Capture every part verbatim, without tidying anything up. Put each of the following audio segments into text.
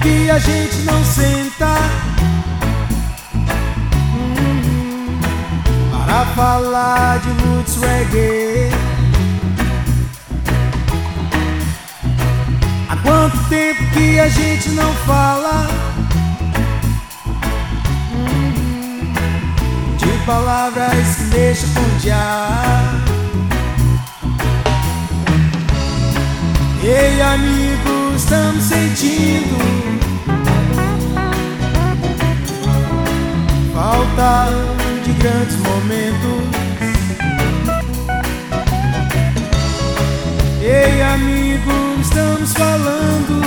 que a gente não senta hum, para falar de roots reggae? Há quanto tempo que a gente não fala hum, de palavras que deixam pontear? Ei, amigo, estamos sentindo falta de grandes momentos. Ei, amigo, estamos falando,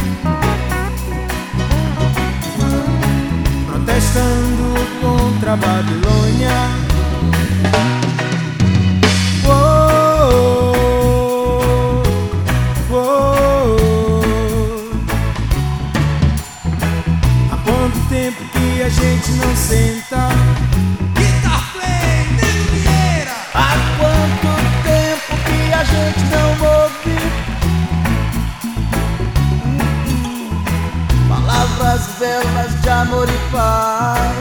protestando contra a Babilônia. Tempo que a gente não senta. Guitar Play, Nego Vieira. Há quanto tempo que a gente não ouve palavras belas de amor e paz?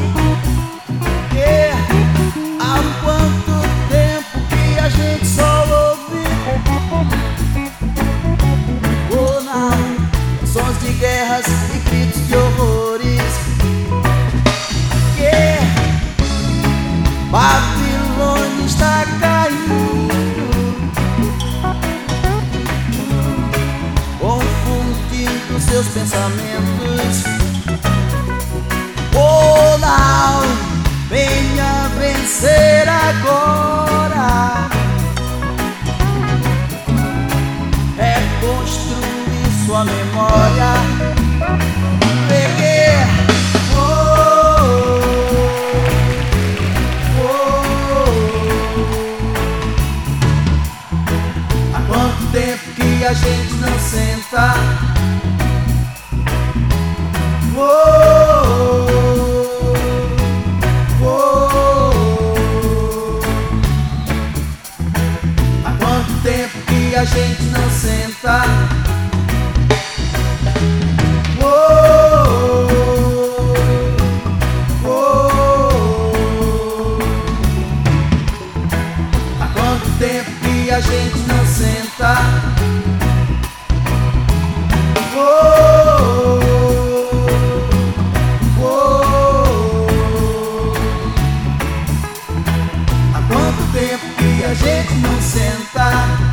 Yeah. Há quanto tempo que a gente só ouve oh não, sons de guerras e gritos de horrores. Babilônia está caindo, confundindo seus pensamentos. Oh não, venha vencer agora, reconstruir sua memória. Peguei. Tempo que a gente não senta. Oh, oh, oh. Há quanto tempo que a gente não senta? Oh, oh, oh. Há quanto tempo que a gente não senta? Oh, oh, oh. Há quanto tempo que a gente não senta?